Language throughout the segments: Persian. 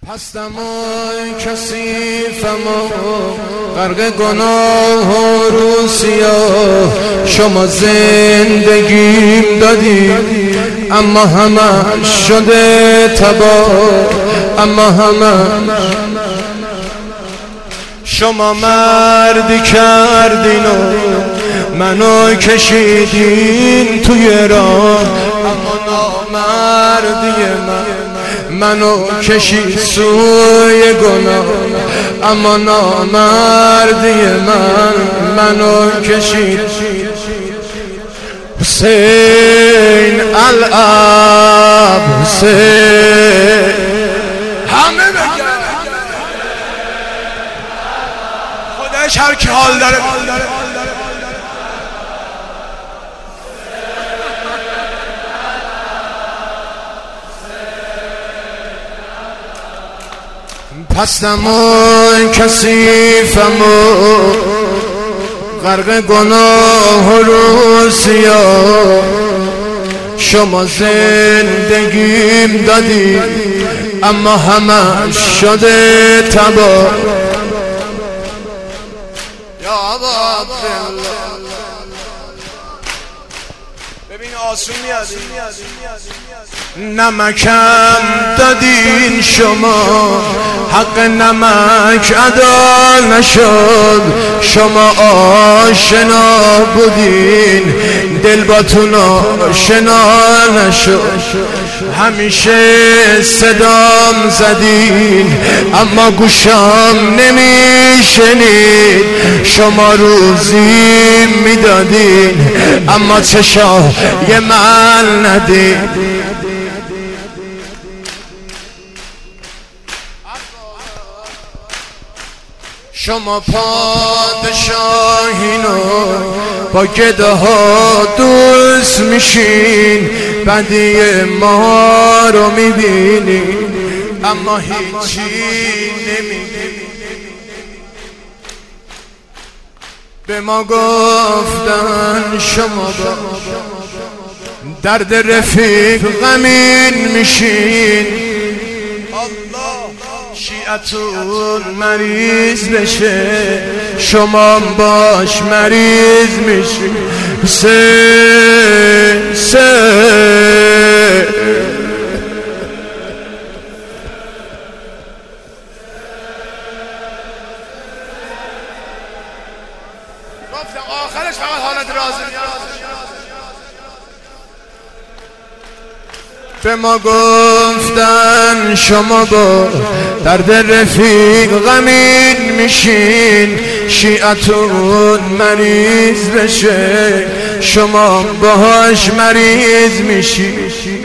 هستم و کثیفم و غرق گناه و روسیا. شما زندگیم دادی اما همه شده تباه، اما همه شما مردی کردین و منو کشیدین توی راه، اما نامردی منو کشید سوی گناه، اما نامردی منو کشید. حسین الاب حسین همه بگن خودش هر کی حال داره. هستم و کثیفم و غرق گناه و روسیا. شما زندگیم دادی اما همه شده تباه. یا عبدالله ببین آسون میاد. نمکم دادین شما، حق نمک ادا نشد. شما آشنا بودین دل باتون آشنا نشد. همیشه صدام زدین اما گوشم نمیشنید. شما روزی میدادین اما چشای من ندید. شما پادشاهینو با گده ها دوست میشین، بدی ما رو میبینین اما هیچی نمیگین. به ما گفتن شما با درد رفیق غمین میشین. شیعتون مریض بشه شما باش مریض میشی. گفتم آخرش فقط حالت راضی. به ما گفتن شما با درد رفیق غمین میشین. شیعتون مریض بشه شما باهاش مریض میشین.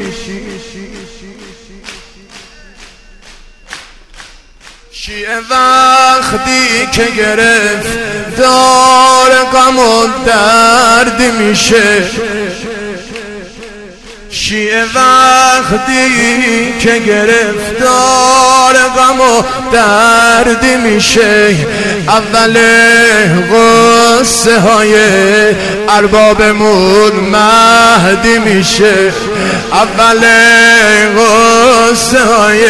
شیعه وقتی که گرفت دار غم و درد میشه. شیعه وقتی که گرفتار غم و درد میشه. اول غصه های اربابمون مهدی میشه. اول غصه های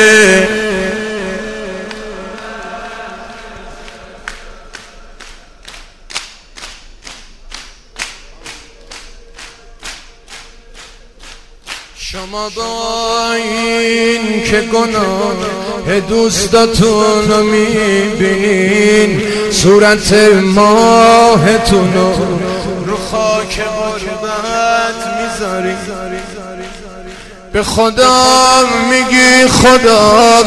شما با این که گناه دوستاتون رو میبینین، صورت ماهتون رو خاک غربت میذارین. به خدا میگی خدا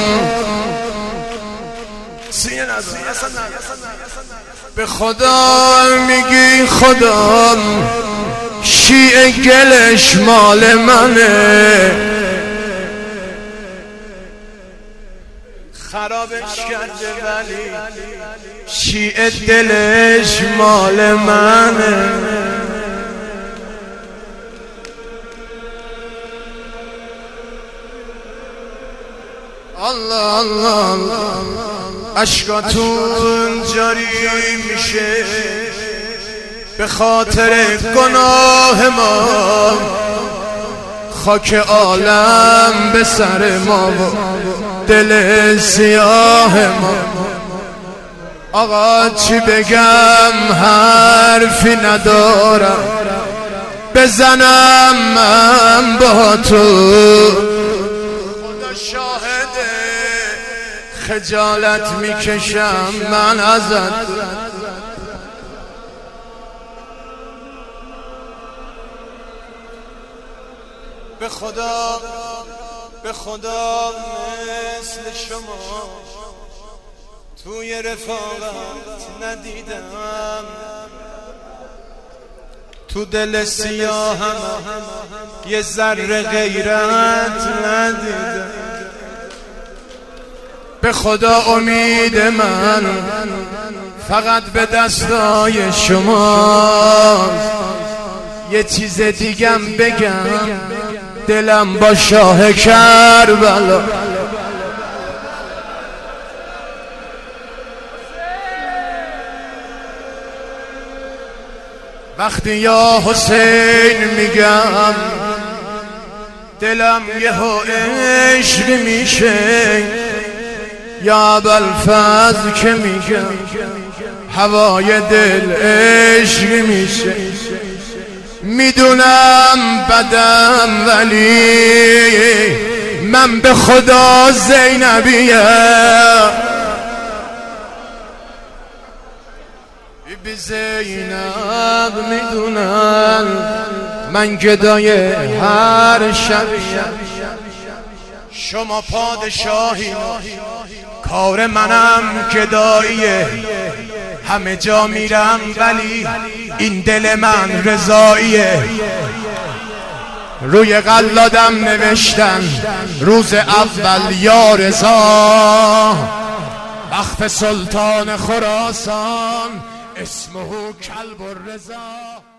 به خدا میگی خدا شیعه گلش مال منه. خرابش کرده ولی شیعه دلش مال منه. الله الله الله اشکاتون جاری میشه به خاطر گناه ما. خاک عالم به سر ما و دل سیاه ما. آقا چی بگم حرفی ندارم بزنم من با تو، خدا شاهده خجالت میکشم من ازت. به خدا مثل شما توی رفاقت ندیدم، تو دل سیاهم یه ذره غیرت ندیدم. به خدا امید من فقط به دستای شما. یه چیز دیگم بگم، دلم با شاه کربلا. وقتی یا حسین میگم دلم یهو عشق میشه، یا ابوالفضل که میگم هوای دل عشق میشه. میدونم بدم ولی من به خدا زینبیم. بی زینب میدونن من گدای هر شبیم. شما پادشاهی کار منم گداییه، همه جا میرم ولی این دل من رضاییه. روی قلادم نوشتن روز اول یا رضا، وقت سلطان خراسان اسمه کلب الرضا.